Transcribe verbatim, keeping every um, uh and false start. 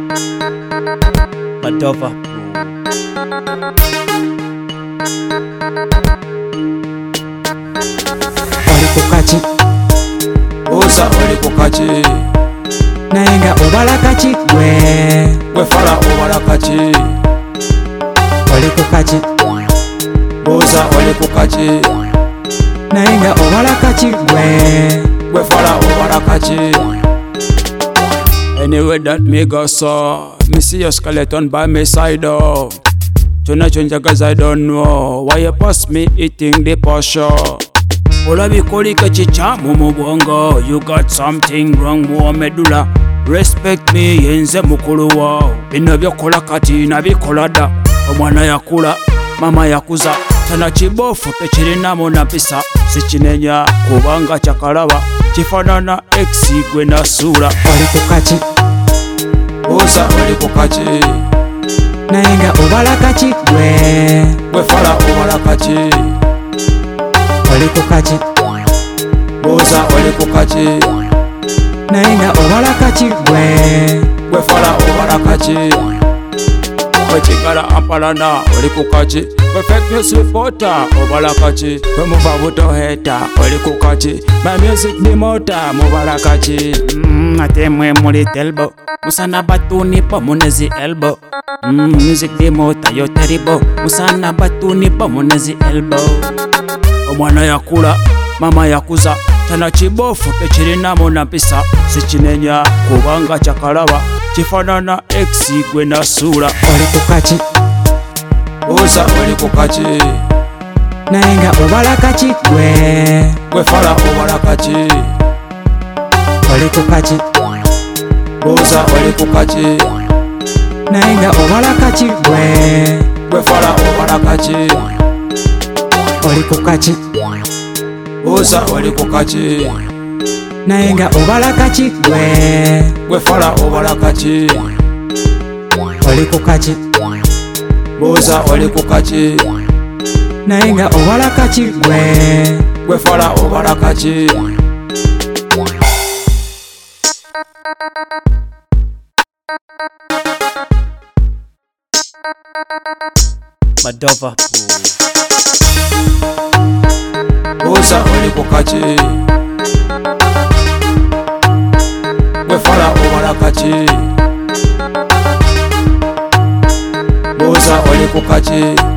Madova. Oli kukachi Osa oli kukachi nayenga obala kachi gwe gwe fala obala kachi oli kukachi Osa oli kukachi nayenga obala kachi gwe gwe fala obala kachi. Anyway that me go so me see your skeleton by my side oh. Tuna chunja cause I don't know why you pass me eating the posho. Olabikolika chicha mu mubongo. You got something wrong mu medulla. Respect me yenze mukulu wao. Bino byokola kati nabikola dda. Omwana yakula mama yakuza. Tana kibofu tekirinamu napisa. Sikinenya kubanga kyakalaba. Kifanana ex gwe nasula. oli kukachi Osa oli kukachi nayenga obala kachi gwe gwe fala obala kachi oli kukachi Osa oli kukachi nayenga obala kachi gwe gwe fala obala kachi gwe kigala ampalana oli kukachi gwe fake news reporter obala kachi gwe muva buto hater oli kukachi my music demoter mubala kachi. Mm, ate mwe muli telbo. Musana batuni po munezi elbow. Mm, music demo tayo terrible. Musana batuni po munezi elbow. Omwana yakula mama yakuza. Tana kibofu tekirinamu napisa. Sikinenya kubanga kyakalaba. Kifanana ex gwe nasula. oli kukachi Osa oli kukachi nayenga obala kachi gwe gwe fala obala kachi oli kukachi Osa oli kukachi nayenga obala kachi gwe gwe fala obala kachi oli kukachi Osa oli kukachi nayenga obala kachi gwe gwe fala obala kachi oli kukachi Osa oli kukachi nayenga obala kachi gwe gwe fala obala kachi. Madova. Osa oli kukachi gwe fala obala kachi Osa oli kukachi